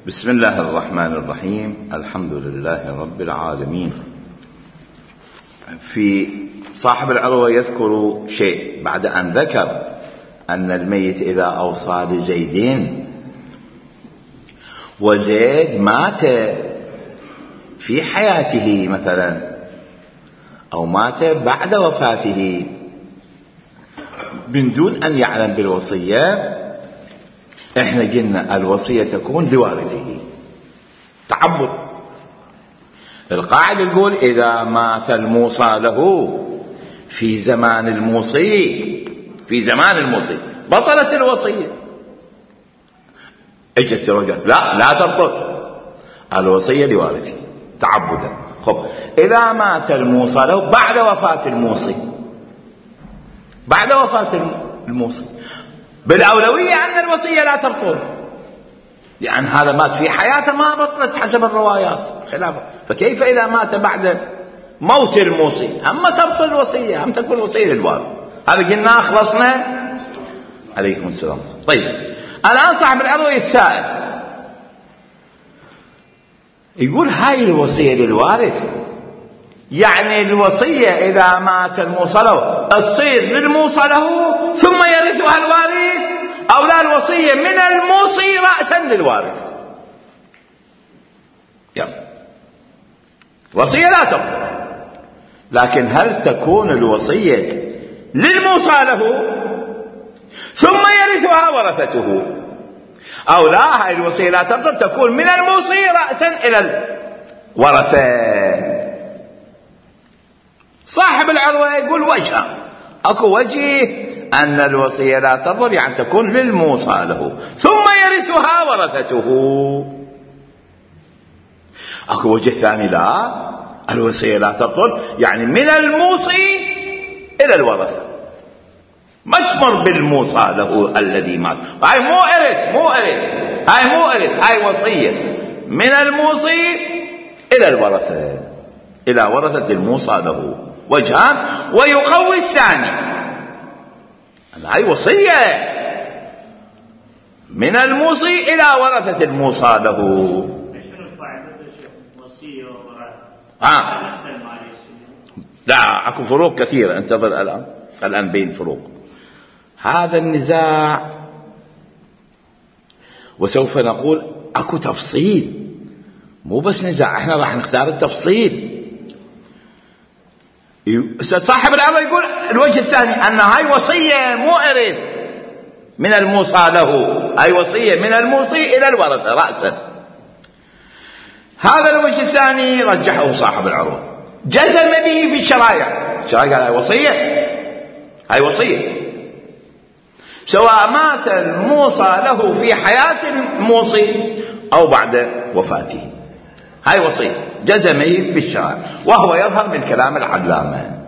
بسم الله الرحمن الرحيم. الحمد لله رب العالمين. في صاحب العروة يذكر شيء بعد أن ذكر أن الميت إذا أوصى لزيدين وزيد مات في حياته مثلا أو مات بعد وفاته من دون أن يعلم بالوصية، احنا قلنا الوصية تكون لوارثه تعبد. القاعدة يقول إذا مات الموصى له في زمان الموصي بطلت الوصية. اجت رجعت لا تبطل الوصية لوارثه تعبدا. خب إذا مات الموصى له بعد وفاة الموصي بالأولوية أن الوصية لا تبطل، لأن هذا مات في حياته ما بطلت حسب الروايات خلافه. فكيف إذا مات بعد موت الموصي هم تبطل الوصية، هم تكون وصية للوارث. هذا قلنا خلصنا. عليكم السلام. طيب الآن صاحب العروة السائل يقول هاي الوصية للوارث، يعني الوصية إذا مات الموصى له تصير للموصى له ثم يرثها الوارث، أو لا الوصية من الموصي رأسا للوارث؟ وصية لا تبطل، لكن هل تكون الوصية للموصى له ثم يرثها ورثته، أو لا هاي الوصية لا تبطل تكون من الموصي رأسا إلى الورثة؟ صاحب العروة يقول وجه، اكو وجه ان الوصية لا تضر يعني تكون للموصى له ثم يرثها ورثته. اكو وجه ثاني لا، الوصية لا تبطل يعني من الموصي الى الورثة، ما تمر بالموصى له الذي مات. هاي مو ارث، هاي وصية من الموصي الى الورثة، الى ورثة الموصى له. وجهان. ويقوي الثاني هاي وصية من الموصي إلى ورثة الموصى له. شنو فائدة وصية وورثة؟ لا اكو فروق كثيرة. انتظر الآن بين فروق. هذا النزاع وسوف نقول اكو تفصيل، مو بس نزاع، احنا راح نختار التفصيل. صاحب العروة يقول الوجه الثاني أن هاي وصية مو إرث من الموصى له، هاي وصية من الموصي إلى الورثة رأسا. هذا الوجه الثاني رجحه صاحب العروة، جزم به في الشرائع. قال هاي وصية سواء مات الموصى له في حياة الموصي أو بعد وفاته، هاي وصية جزم بالشرع، وهو يظهر من كلام العلامة.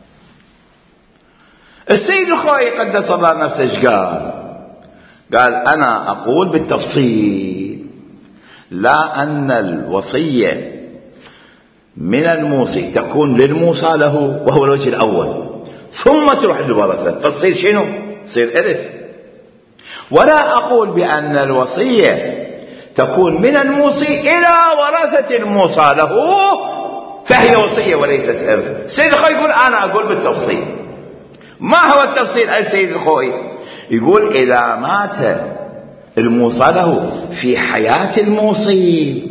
السيد الخوئي قدس الله نفسه قال أنا أقول بالتفصيل لا أن الوصية من الموصي تكون للموصى له وهو الوجه الأول، ثم تروح للورثة فتصير شنو؟ تصير إرث. ولا أقول بأن الوصية تكون من الموصي إلى ورثة الموصى له فهي وصية وليست إرث. السيد الخوئي يقول أنا أقول بالتفصيل. ما هو التفصيل؟ السيد الخوئي يقول إذا مات الموصى له في حياة الموصي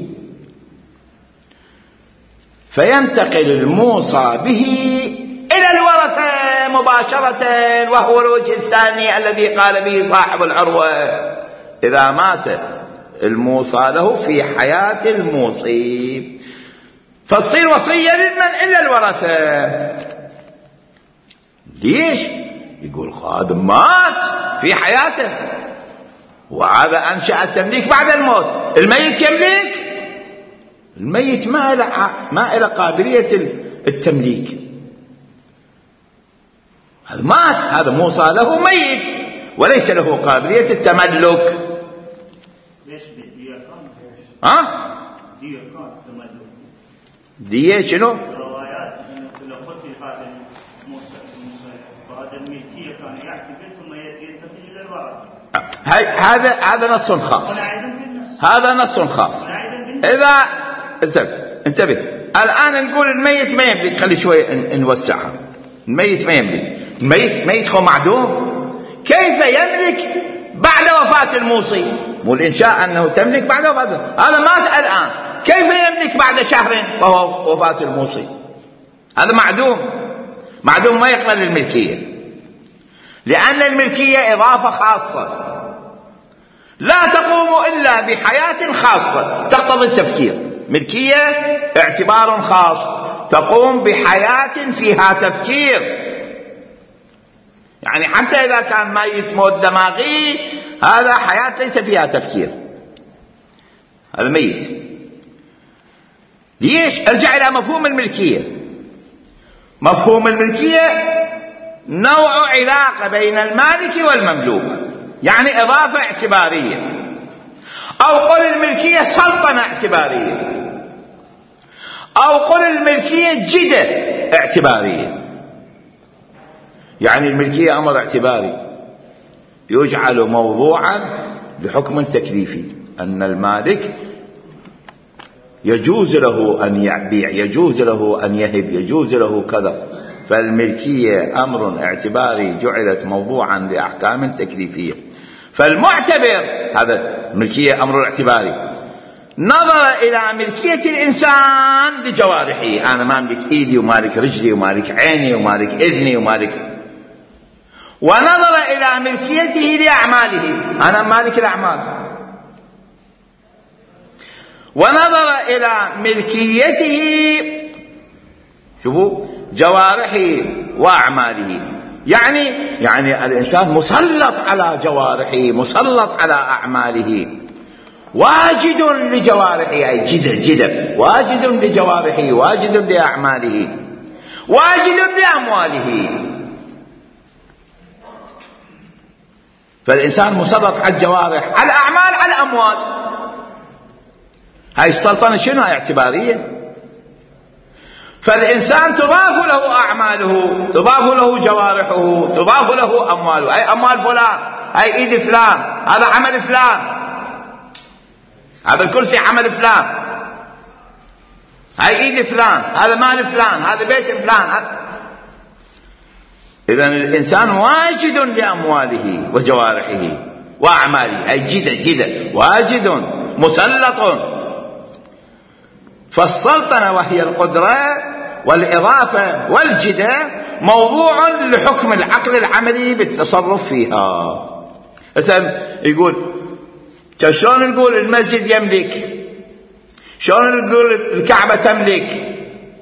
فينتقل الموصى به إلى الورثة مباشرة، وهو الوجه الثاني الذي قال به صاحب العروة. إذا مات الموصى له في حياة الموصي فتصير وصية لمن إلا الورثة. ليش؟ يقول خادم مات في حياته وهذا أنشأ التمليك بعد الموت. الميت يملك، الميت ما إلى قابلية التمليك. هذا مات، هذا موصى له ميت وليس له قابلية التملك. دية شنو؟ روايات لو قتل هذا الموصى فهذا الملكية كان يعتقد ثم ينتقل إلى الورثة. هذا نص خاص. هذا نص خاص. إذا انتبه الآن نقول الميت ما يملك، خلي شوي نوسعها. الميت ما يملك، الميت هو معدوم، كيف يملك بعد وفاة الموصي؟ مو الإنشاء أنه تملك بعد وفاته، هذا مات الآن، كيف يملك بعد شهر وهو وفاة الموصي؟ هذا معدوم ما يقبل الملكية، لأن الملكية إضافة خاصة لا تقوم إلا بحياة خاصة تقتضي التفكير. ملكية اعتبار خاص تقوم بحياة فيها تفكير، يعني حتى إذا كان ميت موت دماغي هذا حياة ليس فيها تفكير، هذا ميت. ليش؟ ارجع إلى مفهوم الملكية. مفهوم الملكية نوع علاقة بين المالك والمملوك، يعني إضافة اعتبارية، أو قل الملكية سلطنة اعتبارية، أو قل الملكية جدة اعتبارية. يعني الملكية أمر اعتباري يجعل موضوعا لحكم تكليفي، أن المالك يجوز له أن يبيع، يجوز له أن يهب، يجوز له كذا. فالملكية أمر اعتباري جعلت موضوعا لأحكام تكليفية. فالمعتبر، هذا الملكية أمر اعتباري، نظر إلى ملكية الإنسان لجوارحه، أنا ما أملك إيدي ومالك رجلي ومالك عيني ومالك إذني ومالك، ونظر إلى ملكيته لأعماله، أنا مالك الأعمال، ونظر إلى ملكيته شوفوا جوارحه وأعماله. يعني الإنسان مسلط على جوارحه، مسلط على أعماله، واجد لجوارحه، أي جدا واجد لجوارحه، واجد لأعماله، واجد لأمواله. فالإنسان مسلط على الجوارح، على الأعمال، على الأموال. هاي السلطنة شنو؟ هاي اعتبارية. فالإنسان تضاف له أعماله، تضاف له جوارحه، تضاف له أمواله. أي أموال فلان، أي إيد فلان، هذا عمل فلان، هذا الكرسي عمل فلان، هاي إيد فلان، هذا مال فلان، هذا بيت فلان. إذن الإنسان واجد لأمواله وجوارحه وأعماله، أي جدا واجد مسلط. فالسلطنة وهي القدرة والإضافة والجدة موضوع لحكم العقل العملي بالتصرف فيها. مثلا يقول شلون نقول المسجد يملك، شلون نقول الكعبة تملك؟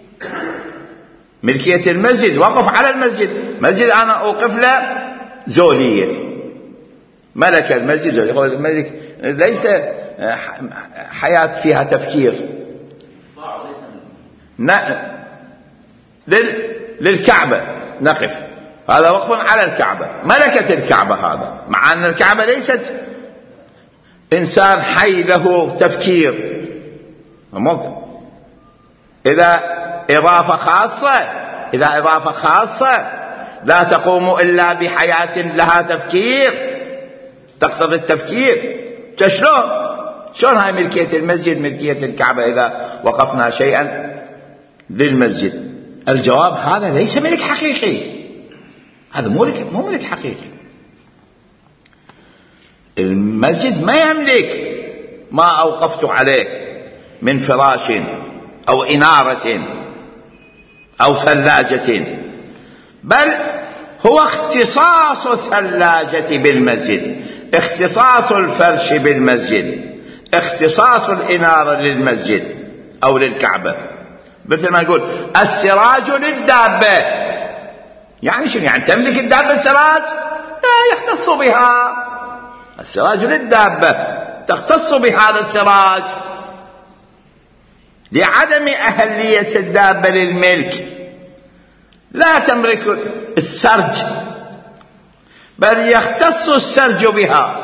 ملكية المسجد وقف على المسجد، مسجد أنا أوقف له زولية، ملك المسجد زولية. يقول الملك ليس حياة فيها تفكير، للكعبة نقف، هذا وقف على الكعبة، ملكة الكعبة هذا، مع أن الكعبة ليست إنسان حي له تفكير. ممكن إذا إضافة خاصة لا تقوم إلا بحياة لها تفكير تقصد التفكير. شلون هاي ملكية المسجد، ملكية الكعبة إذا وقفنا شيئا للمسجد؟ الجواب هذا ليس ملك حقيقي، هذا مو ملك حقيقي. المسجد ما يملك ما أوقفت عليه من فراش أو إنارة أو ثلاجة، بل هو اختصاص الثلاجة بالمسجد، اختصاص الفرش بالمسجد، اختصاص الإنارة للمسجد أو للكعبة. مثل ما يقول السراج للدابة، يعني شنو؟ يعني تملك الدابة السراج؟ لا، يختص بها. السراج للدابة، تختص بهذا السراج لعدم أهلية الدابة للملك، لا تملك السرج، بل يختص السرج بها.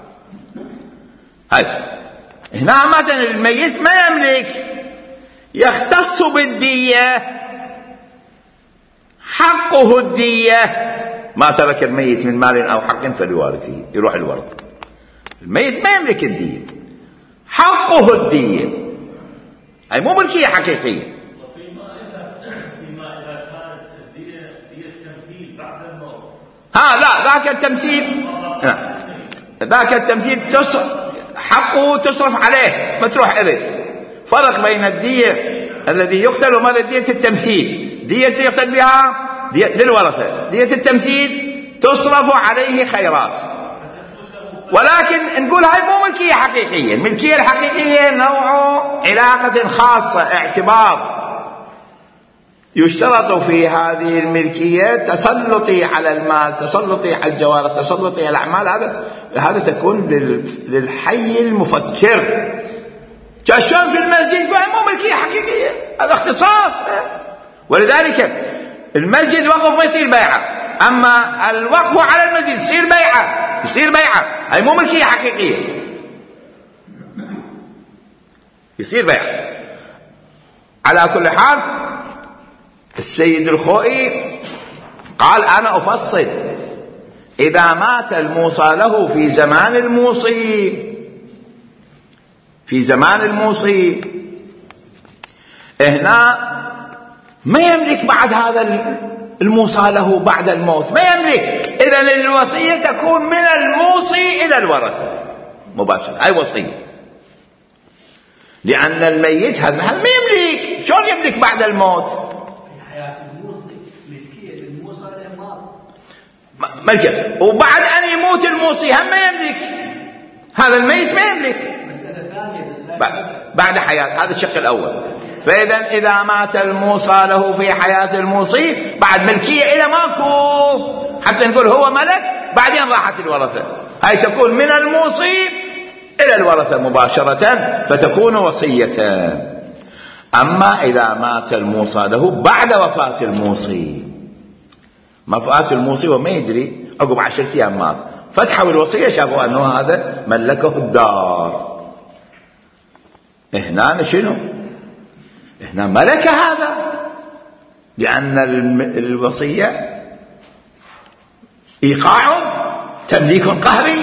هنا مثلا الميت ما يملك، يختص بالدية، حقه الدية، ما ترك الميت من مال أو حق فلوارثه، يروح الورث. الميت ما يملك الدية، حقه الدية، أي مو ملكية حقيقية. فيما إذا كانت الدية تمثيل بعد الموت. لا، ذاك التمثيل حقه تصرف عليه ما تروح إرث. فرق بين الدية الذي يقتل وبين الدية التمثيل. دية يقتل بها للورثة، دية التمثيل تصرف عليه خيرات. ولكن نقول هاي مو ملكية حقيقية. الملكية الحقيقية نوع علاقة خاصة، اعتبار يشترط في هذه الملكية تسلطي على المال، تسلطي على الجوارح، تسلطي على الأعمال. هذا تكون للحي المفكر. شلون في المسجد مو ملكية حقيقية، هذا اختصاص. ولذلك المسجد وقف ما يصير بيعة، أما الوقف على المسجد يصير بيعة، هاي مو ملكية حقيقية، يصير بيعة. على كل حال السيد الخوئي قال أنا أفصل إذا مات الموصى له في زمان الموصي هنا ما يملك بعد هذا الموصى له بعد الموت، ما يملك. إذن الوصية تكون من الموصي إلى الورثة مباشرة، هاي وصية. لأن الميت هذا ما يملك، شلون يملك بعد الموت؟ في حياة الموصي ملكية الموصى للمال، ملكية، وبعد أن يموت الموصي هم ما يملك، هذا الميت ما يملك بعد حياة. هذا الشق الأول. فإذا مات الموصى له في حياة الموصي بعد ملكية إلى ماكو، حتى نقول هو ملك، بعدين راحت الورثة. هاي تكون من الموصي إلى الورثة مباشرة، فتكون وصية. أما إذا مات الموصى له بعد وفاة الموصي، وفاة الموصي وما يدري، عقب 10 أيام مات، فتحوا الوصية شافوا أنه هذا ملكه الدار. هنا شنو؟ هنا ملك هذا، لأن الوصية إيقاع تمليك قهري،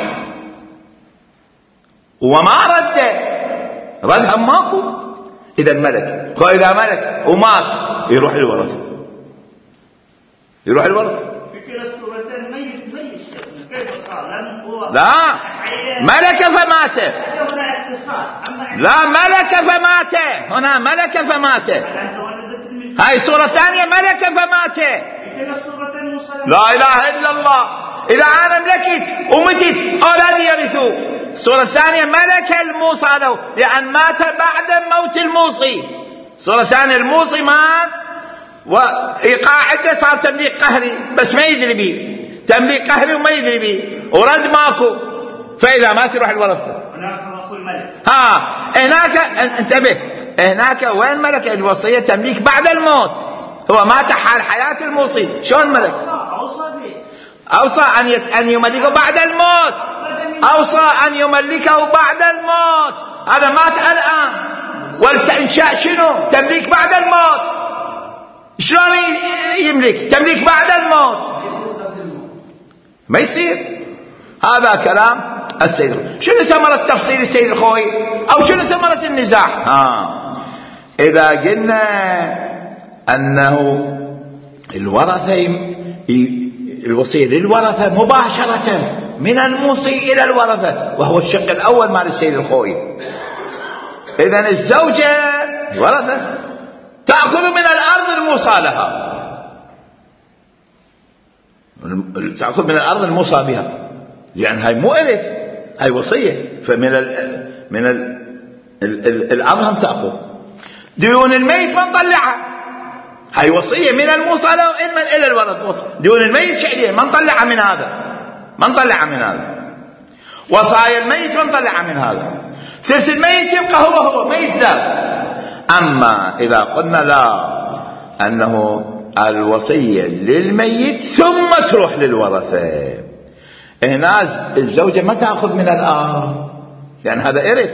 وما ردها ماكو. إذا ملك، وإذا ملك ومات يروح الورثة. في كلا الصورتين ميت كيف صار؟ لا، ملك فمات. لا، ملك فمات. هنا ملك فمات. هاي صورة ثانية، ملك فمات. لا إله إلا الله. إذا أنا ملكت ومتت أولادي يرثوا. الصورة الثانية ملك الموصى له، لأن مات بعد موت الموصي. الصورة الثانية الموصي مات وإيقاع عدة، صار تمليك قهري بس ما يدري به، تمليك قهري وما يدري به، ورد ماكو. فإذا مات يروح الورثة. هناك انتبه، هناك وين ملك الوصية تمليك بعد الموت. هو مات حال حياة الموصي، شلون ملك؟ أوصى أن يملكه بعد الموت، أوصى أن يملكه بعد الموت. هذا مات الآن، والإنشاء شنو؟ تمليك بعد الموت. شلون يملك تمليك بعد الموت؟ ما يصير. هذا كلام السيد. شنو ثمرة تفصيل السيد الخوئي، أو شنو ثمرة النزاع؟ إذا قلنا أنه الوصية للورثة مباشرة من الموصي إلى الورثة، وهو الشق الأول مال السيد الخوئي. إذن الزوجة الورثة تأخذ من الأرض الموصى لها، تأخذ من الأرض الموصى بها، لأن هاي مو إرث، هاي وصية. فمن الأرض هم تأخذ. ديون الميت ما نطلعها، هاي وصية من الموصى له إلى الورث. ديون الميت شعرية ما نطلعها من هذا، وصايا الميت ما نطلعها من هذا. ثلث الميت يبقى هو ما يزداد. أما إذا قلنا لا، أنه الوصية للميت ثم تروح للورثة، هنا الزوجة ما تأخذ من الآن، لأن هذا إرث.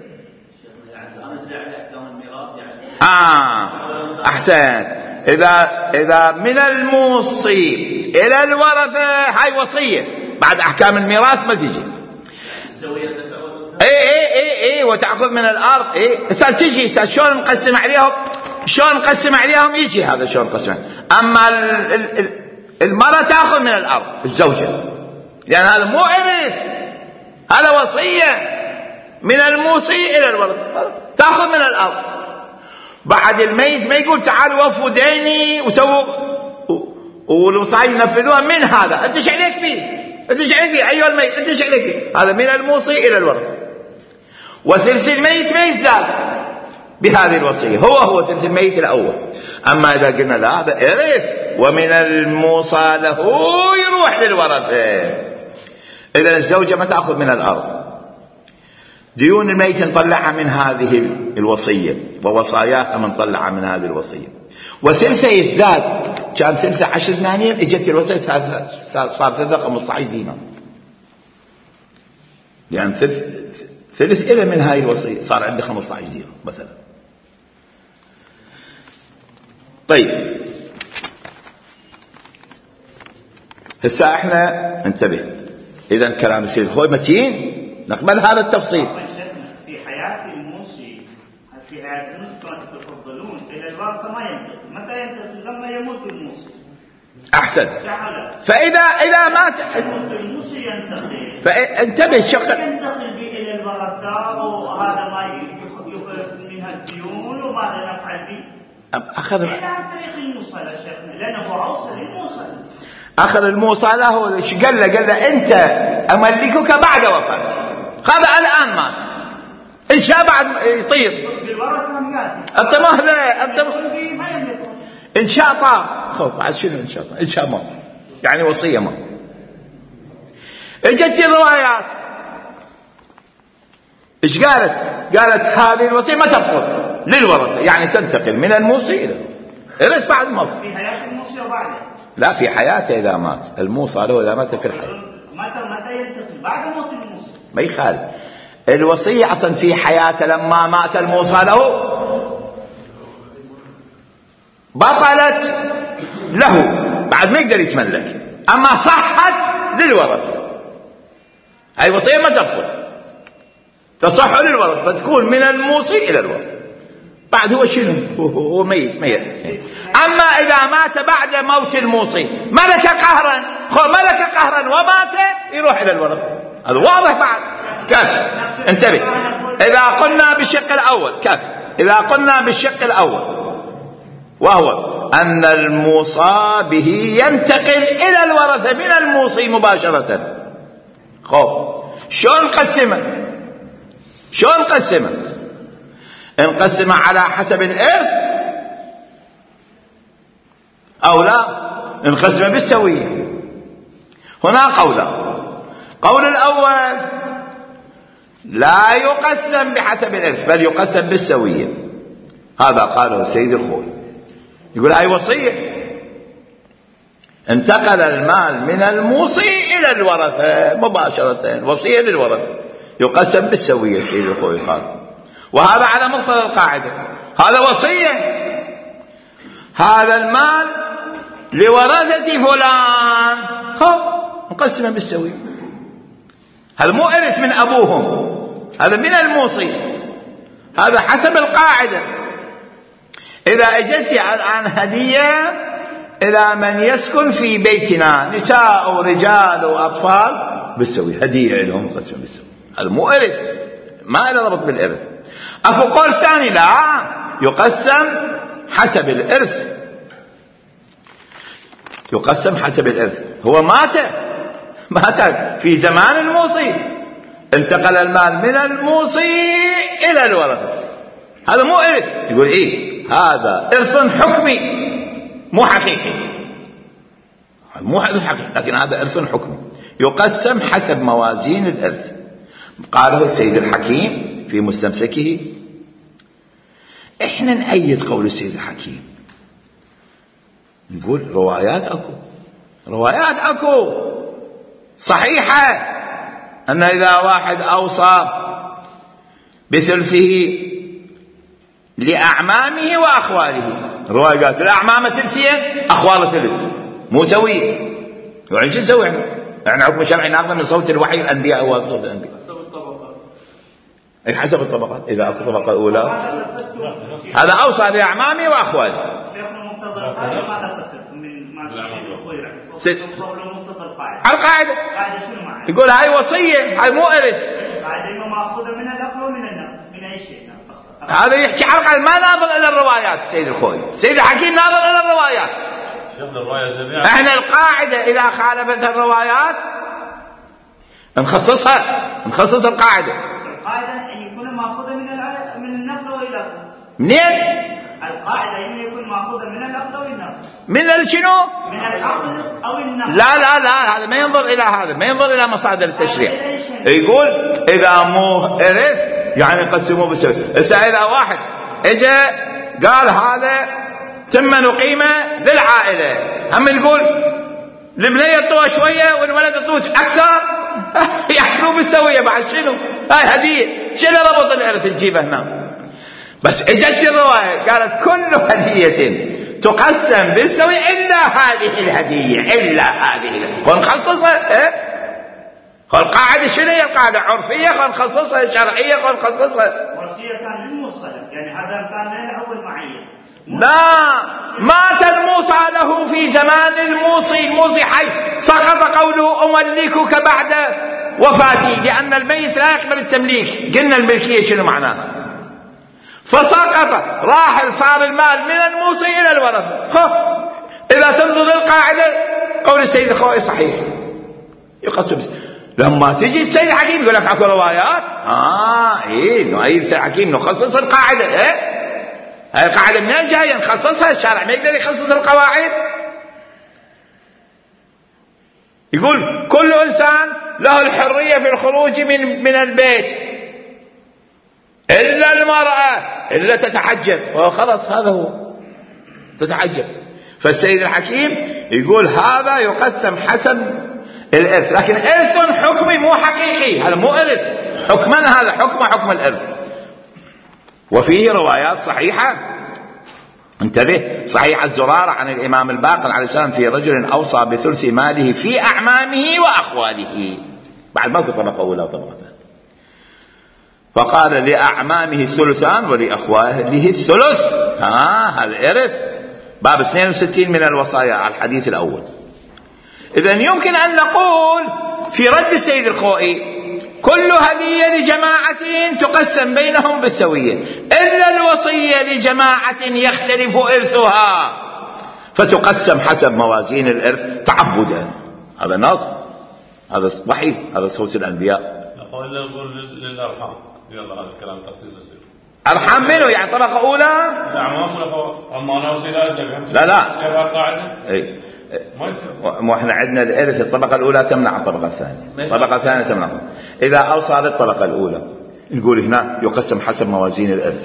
أحسن. إذا من الموصي إلى الورثة هاي وصية، بعد أحكام الميراث ما تجي. اي وتأخذ من الأرض. استاذ تجي استاذ شلون نقسم عليهم يجي هذا شلون نقسم. أما المرأة تأخذ من الأرض الزوجة، لأن هذا مو إرث، هذا وصية من الموصي إلى الورث، تأخذ من الأرض. بعد الميت ما يقول تعالوا وفوا ديني وسووا والوصايا ينفذوها من هذا، أنت ايش عليك به؟ أيها الميت أنت ايش عليك به؟ هذا من الموصي إلى الورث. وثلث الميت ما يزداد بهذه الوصية، هو ثلث الميت الأول. أما إذا قلنا لا هذا إرث ومن الموصى له يروح للورثة، إذن الزوجة ما تأخذ من الأرض. ديون الميت نطلعها من هذه الوصية، ووصاياها نطلعها من هذه الوصية. وثلثه يزداد، كان ثلثه 10 دنانير، اجت الوصية صار ثلثه 15 دينار، يعني ثلث إلى من هاي الوصية صار عندي 15 دينار مثلا. طيب هسه احنا انتبه، اذا كلام السيد الخوي متين، نقبل هذا التفصيل. في حياة الموصي، في حياة الموصي تفضلون إلى الورثة ما ينتقل، متى ينتقل؟ لما يموت الموصي. أحسن. فإذا مات الموصي ينتقل، فانتبه شغل ينتقل إلى الورثة، وهذا ما يخرج منها الديون، وماذا نفعل به؟ أخذ عن طريق الموصى يا شيخنا، لأنه أوصل الموصى. أخذ الموصى له ايش قال له أنت أملكك بعد وفاتي، هذا الآن مات، إن شاء بعد يطير أنت مهله، أنت إن شاء طار خذ بعد شنو إن شاء طار، إن شاء ما يعني وصية ما. اجت الروايات ايش قالت؟ قالت هذه الوصية ما تبطل للورثة، يعني تنتقل من الموصي إلى الورثة بعد الموت. في حياة الموصي وبعده؟ لا، في حياته إذا مات الموصى له، إذا مات في الحياة. متى ينتقل؟ بعد موت الموصي. ما يخالف، الوصية أصلا في حياته، لما مات الموصى له بطلت له، بعد ما يقدر يتملك، أما صحت للورثة. هاي الوصية ما تبطل، تصح للورثة، فتكون من الموصي إلى الورثة. بعد هو شنو؟ هو ميت. أما إذا مات بعد موت الموصي ملك قهرا ومات، يروح إلى الورثة. هذا واضح بعد. كيف؟ انتبه، إذا قلنا بالشق الأول، كيف؟ إذا قلنا بالشق الأول وهو أن الموصى به ينتقل إلى الورثة من الموصي مباشرة. شلون نقسمه؟ نقسمه على حسب الإرث أو لا نقسمه بالسوية. هنا قول الأول لا يقسم بحسب الإرث، بل يقسم بالسوية. هذا قاله السيد الخوي، يقول هاي وصية، انتقل المال من الموصي إلى الورثة مباشرة، وصية للورثة، يقسم بالسوية. السيد الخوي قال، وهذا على مقتضى القاعدة، هذا وصية، هذا المال لورثة فلان، نقسمه بالسوية. هذا مو إرث من أبوهم، هذا من الموصي، هذا حسب القاعدة. إذا أجت الآن هدية إلى من يسكن في بيتنا، نساء ورجال وأطفال، بالسوية، هدية لهم نقسمه بالسوية. هذا مو إرث، ما له ربط بالإرث. أكو قول ثاني لا، يقسم حسب الإرث، هو مات في زمان الموصي، انتقل المال من الموصي إلى الورثة، هذا مو إرث. يقول هذا إرث حكمي مو حقيقي، لكن هذا إرث حكمي يقسم حسب موازين الإرث. قاله السيد الحكيم في مستمسكه. احنا نأيد قول السيد الحكيم، نقول روايات اكو صحيحة، ان اذا واحد اوصى بثلثه لأعمامه وأخواله، رواية قالت الأعمام ثلثية، أخوال ثلث، مو سوية. يعني شو نسوي احنا حكم شرعي ناخذ من صوت الوحي الأنبياء وصوت الأنبياء. أي حسب الطبقات. إذا أكو طبقة أولى هذا أوصى لأعمامي وأخوالي. شيخنا مقتضى القاعدة ماذا تصف من ما القاعدة شنو معنى؟ يقول هاي وصية، هاي مو إرث. القاعدة مأخوذة من العقل ومن النقل، من أي شيء. هذا يحكي على القاعدة، ما ناظر إلى الروايات. السيد الخوي السيد الحكيم ناظر إلى الروايات. احنا القاعدة إذا خالفت الروايات نخصص القاعدة. القاعدة أن يكون مأخوذة من النقل وإلى منين؟ القاعدة أن يكون مأخوذة من العقل أو النقل. من شنو؟ من العقل أو النقل. لا هذا ما ينظر إلى هذا، ما ينظر إلى مصادر التشريع. يقول إذا مو إرث يعني قسموه بالسوية. إذا واحد إجا قال هذا تم قيمة للعائلة، هم نقول البنية يطوى شوية والولد يطوى أكثر يأكلوا بالسوية بعد. شنو هاي هدية؟ شنو ربط الإرث تجيبه هنا؟ بس اجت الرواية قالت كل هدية تقسم بالسوية إلا هذه الهدية، ونخصصها. القاعدة شنو هي؟ القاعدة عرفية، نخصصها شرعية، نخصصها. وصية كان للموصى، يعني هذا كان له المعين. لا، مات الموصى له في زمان الموصي حي، سقط قوله أملكك بعد وفاتي، لأن الميت لا يقبل التمليك. قلنا الملكية شنو معناها؟ فسقط، راح صار المال من الموصي إلى الورثة. إذا تنظر للقاعدة قول السيد الخوئي صحيح، يقسم. لما تجي السيد الحكيم يقول لك اكو روايات نؤيد السيد الحكيم نخصص القاعدة. هاي القاعدة منين جاية؟ نخصصها. الشارع ما يقدر يخصص القواعد. يقول كل إنسان له الحرية في الخروج من البيت إلا المرأة إلا تتحجب. وخلاص هذا هو تتحجب. فالسيد الحكيم يقول هذا يقسم حسب الإرث، لكن إرث حكمي مو حقيقي. هذا مو إرث حكما، هذا حكم الإرث. وفيه روايات صحيحة، انتبه، صحيح الزرارة عن الإمام الباقر عليه السلام في رجل أوصى بثلث ماله في أعمامه وأخواله. بعد ما في طبقة أولى وطبقة ثانية، فقال لأعمامه الثلثان ولأخواله الثلث. هذا إرث. باب 62 من الوصايا على الحديث الأول. إذن يمكن أن نقول في رد السيد الخوئي كل هدية لجماعة تقسم بينهم بالسوية إلا الوصية لجماعة يختلف إرثها فتقسم حسب موازين الإرث تعبدا. هذا نص، هذا وحي، هذا صوت الأنبياء. أقول للأرحام. يلا هذا الكلام تخصيص يصير. أرحام منه يعني طبقة أولى؟ الأعمام ولا أما أنا وصيلة لا قاعدة. إيه. مو احنا عندنا الإرث الطبقة الأولى تمنع الطبقة الثانية، الطبقة الثانية تمنع. إذا أوصى للطبقة الأولى نقول هنا يقسم حسب موازين الإرث.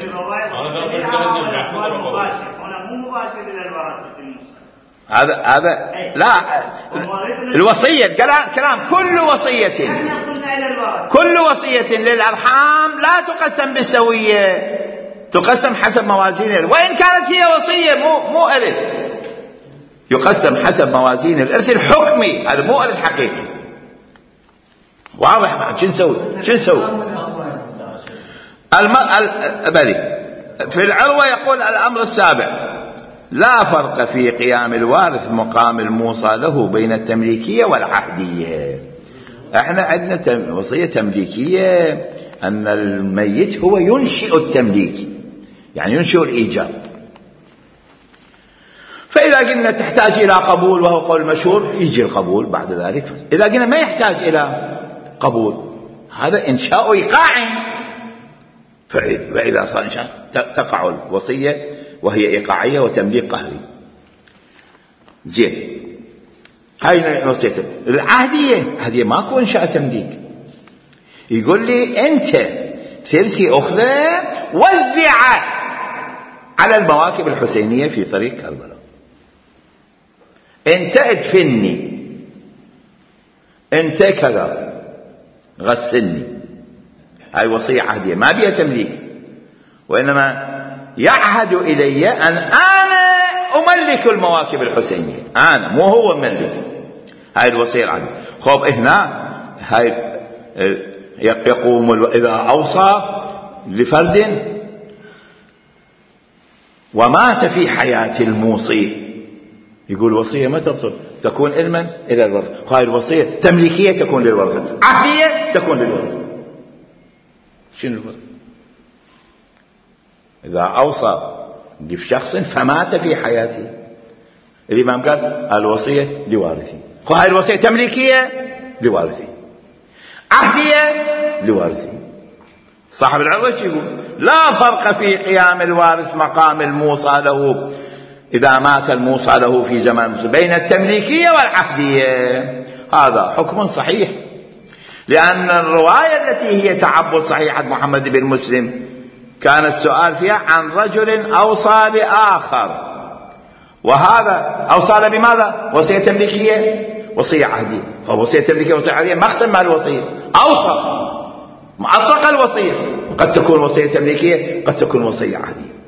هذا لا الوصية كلام كل وصية للأرحام لا تقسم بالسوية، تقسم حسب موازين الإرث، وإن كانت هي وصية مو إرث، يقسم حسب موازين الإرث الحكمي. هذا مو إرث حقيقي. واضح بعد؟ شو نسوي؟ في العروة يقول الأمر السابع لا فرق في قيام الوارث مقام الموصى له بين التمليكية والعهدية. احنا عندنا وصية تمليكية أن الميت هو ينشئ التمليك، يعني ينشئ الإيجاب. فإذا قلنا تحتاج إلى قبول وهو قول مشهور يجي القبول بعد ذلك. إذا قلنا ما يحتاج إلى قبول هذا إنشاء إيقاعي. فإذا صار إنشاء تقع الوصية وهي إيقاعية وتمليك قهري. زين، هاي الوصية. العهدية ماكو إنشاء تمليك. يقول لي أنت ثلثي أخذه وزع على المواكب الحسينية في طريق كربلاء، أنت ادفني، أنت كذا غسلني. هاي وصية عهدية ما بيها تمليك، وإنما يعهد إلي أن أنا أملك المواكب الحسينية، أنا مو هو مملك. هاي الوصية العهدية. خب هنا هاي يقوم إذا أوصى لفرد ومات في حياة الموصي، يقول الوصية ما تبطل، تكون علما إلى الورثة. هاي الوصية تمليكية تكون للورثة، عهدية تكون للورثة. شنو الفرق؟ إذا أوصى بشخص فمات في حياته، الإمام قال الوصية لوارثه، هاي الوصية تمليكية لوارثه، عهدية لوارثه. صاحب العروة يقول لا فرق في قيام الوارث مقام الموصى له إذا مات الموصى له في زمن الموصى بين التمليكية والعهدية. هذا حكم صحيح، لأن الرواية التي هي تعبد صحيحة محمد بن مسلم كان السؤال فيها عن رجل أوصى لآخر، وهذا أوصى بماذا؟ وصية تمليكية وصية عهدية. فوصية تمليكية وصية عهدية ما أقسم مع الوصية، أوصى أطلق الوصية، قد تكون وصية تمليكية قد تكون وصية عهدية.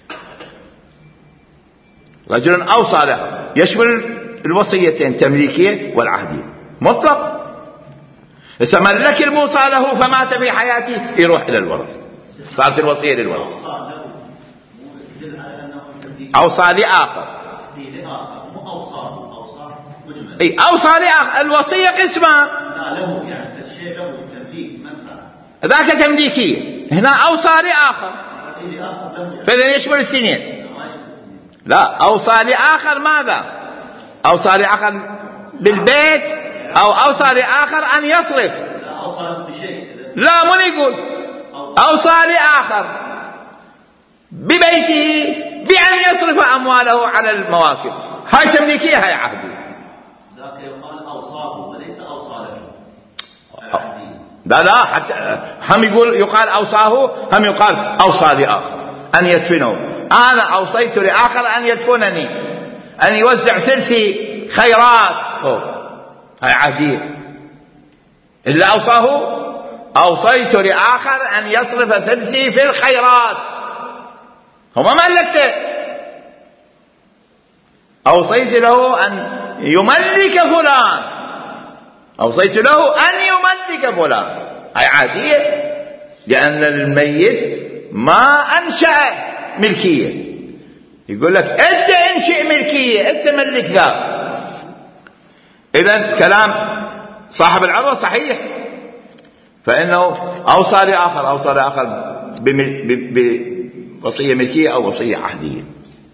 رجل أوصى له يشمل الوصيتين تمليكية والعهدية مطلق. إذا ملك الموصى له فمات في حياته يروح إلى الورثة، صارت الوصية للورثة. أوصى لآخر، أي أوصى لآخر، الوصية قسمان، له يعني الشيء له تمليك منفعة، ذاك تمليكية، هنا أوصى لآخر فإذا يشمل الاثنين. لا، أوصى لآخر ماذا؟ أوصى لآخر بالبيت أو أوصى لآخر أن يصرف؟ لا، أوصى له بشيء. لا، من يقول أوصى لآخر ببيته بأن يصرف أمواله على المواكب، هاي تمليكية هاي عهدي. ذاك يقال أوصاه وليس أوصى له. لا، حتى هم يقال أوصاه، هم يقال أوصى لآخر أن يدفنه. أنا أوصيت لآخر أن يدفنني، أن يوزع ثلثي خيرات، هاي عهدية. إلا أوصاه أوصيت لآخر أن يصرف ثلثي في الخيرات، هما ملكته، أوصيت له أن يملك فلان، أوصيت له أن يملك فلان، هاي عادية، لأن الميت ما أنشأ ملكية. يقول لك أنت انشئ ملكية، أنت ملك ذاك. إذن كلام صاحب العروة صحيح، فإنه أوصى لآخر بوصية ملكية أو وصية عهدية.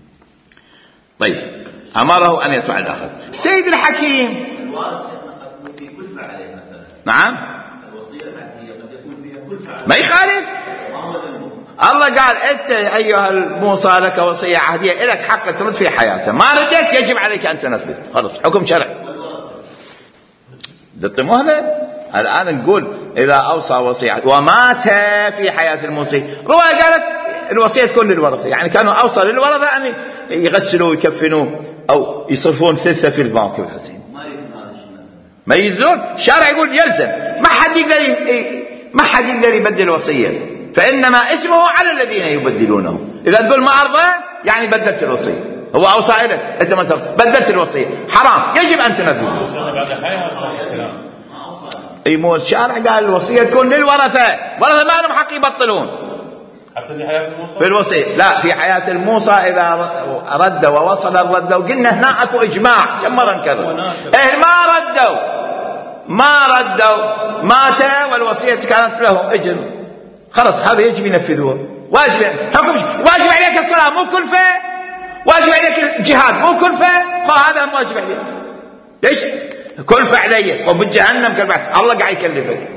طيب، أمره أن يدفع الآخر. سيد الحكيم الوارث قد يكون فيه كلفة عليه مثلا. نعم، الوصية العهدية قد يكون فيها كلفة عليه، ما يخالف. ما هو ذنبه. الله قال أنت أيها الموصى لك وصية عهدية، لك حق ترد في حياته، ما ردت يجب عليك أن تنفذ، خلص حكم شرعي. دت مهلة. الآن نقول إذا أوصى وصية ومات في حياة الموصي، رواية قالت الوصية تكون للورثة، يعني كانوا أوصى للورثة أن يغسلوا ويكفنوا أو يصرفون ثلثة في البنك والحسين، ما يزلون. الشارع يقول يلزم، ما حد يقدر يبدل الوصية، فإنما اسمه على الذين يبدلونه. إذا تقول ما أرضى يعني بدلت الوصية، هو أوصى لك أنت ما بدلت الوصية، حرام، يجب أن تنفذ. اي مو الشارع قال الوصية تكون للورثة، ورثة ما لهم حق يبطلون حتى في حياة الموصى. في الوصية. لا، في حياة الموصى إذا رد ووصل الرد، وقلنا هنا اكو إجماع كم مرة نكرر، ما ردوا مات والوصية كانت لهم اجر، خلاص هذا يجب ينفذوه، واجب حكم، واجب عليك الصلاة مو كلفة، واجب عليك الجهاد مو كلفة، هذا واجب عليك. ليش كلفة علي وبالجهنم كلفة؟ الله قاعد يكلفك.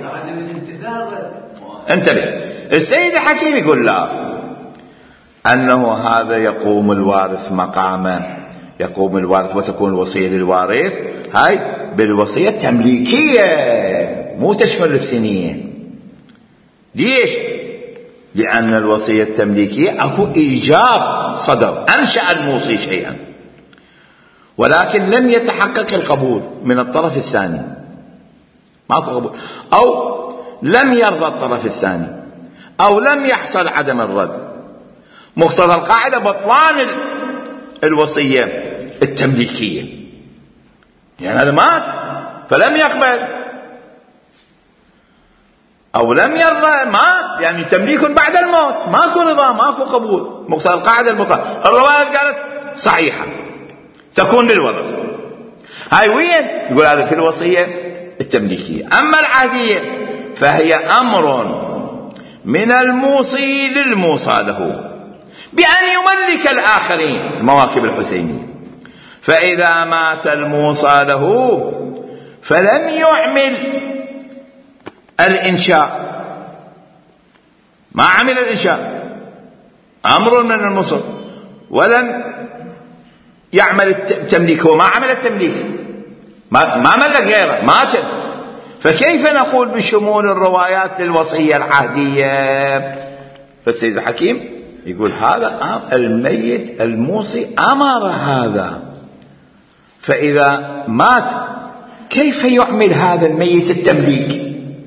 انتبه. السيد الحكيم يقول لا، أنه هذا يقوم الوارث مقامه، يقوم الوارث وتكون الوصية للوارث هاي بالوصية التمليكية، مو تشمل الاثنين. ليش؟ لأن الوصية التمليكية أكو إيجاب صدر، أنشأ الموصي شيئا ولكن لم يتحقق القبول من الطرف الثاني، ماكو قبول، أو لم يرضى الطرف الثاني، أو لم يحصل عدم الرد. مقتضى القاعدة بطلان الوصية التمليكية، يعني هذا مات فلم يقبل. أو لم يرضى مات، يعني تمليك بعد الموت، ماكو رضا ماكو قبول. مقتضى القاعدة المطلقة. الروايات قالت صحيحة تكون للورثة. هاي وين؟ يقول هذا في الوصية التمليكية. أما العهدية فهي أمر من الموصي للموصى له بأن يملك الآخرين، المواكب الحسينية. فإذا مات الموصى له فلم يعمل الإنشاء، ما عمل الإنشاء، أمر من الموصى، ولم يعمل التمليك، هو ما عمل التمليك، ما ملك غيره، مات. فكيف نقول بشمول الروايات للوصية العهدية؟ فالسيد الحكيم يقول هذا الميت الموصي أمر هذا، فإذا مات كيف يعمل هذا الميت التمليك؟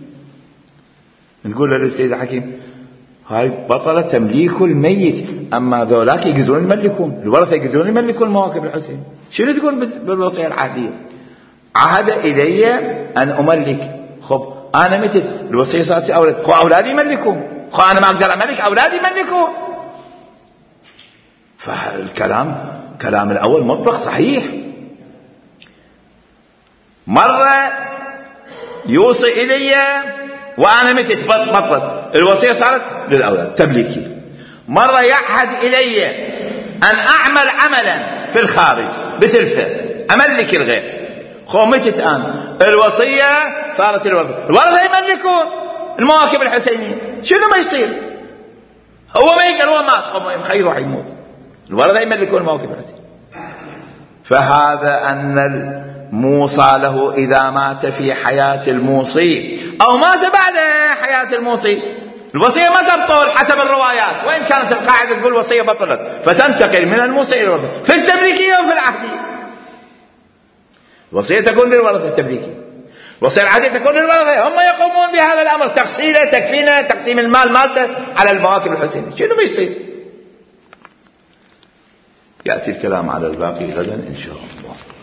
نقول للسيد الحكيم هاي بطل تمليك الميت، أما ذولاك يقدرون يملكون، الورثة يقدرون يملكون المواكب الحسين. شنو تقول بالوصية العهدية؟ عهد إلي أن أملك. خب أنا متت، الوصية صارت أولاد، خو أولادي يملكون، خو أنا ما أقدر أملك، أولادي يملكون. فالكلام كلام الأول مطلق صحيح. مرة يوصي إلي وأنا متت بطلت، الوصية صارت للأولاد تمليكي. مرة يعهد إلي أن أعمل عملا في الخارج بثلثة أملك الغير، خو متت أنا، الوصية صارت الورثة يملكون المواكب الحسينية. شنو ما يصير؟ هو ما يقدر، هو مات، هو مخير يموت، الورثة يملكون المواكب الحسينية. فهذا أن الموصى له إذا مات في حياة الموصي أو مات بعد حياة الموصي، الوصية ما تبطل حسب الروايات، وإن كانت القاعدة تقول الوصية بطلت، فتنتقل من الموصي إلى الورثة في التمليكية وفي العهدية. الوصية تكون للورثة التمليكية، الوصية العهدية تكون للورثة، هم يقومون بهذا الأمر، تفصيله تكفينا تقسيم المال مالته على المواكب الحسينية. شنو بيصير؟ يأتي الكلام على الباقي غدا إن شاء الله.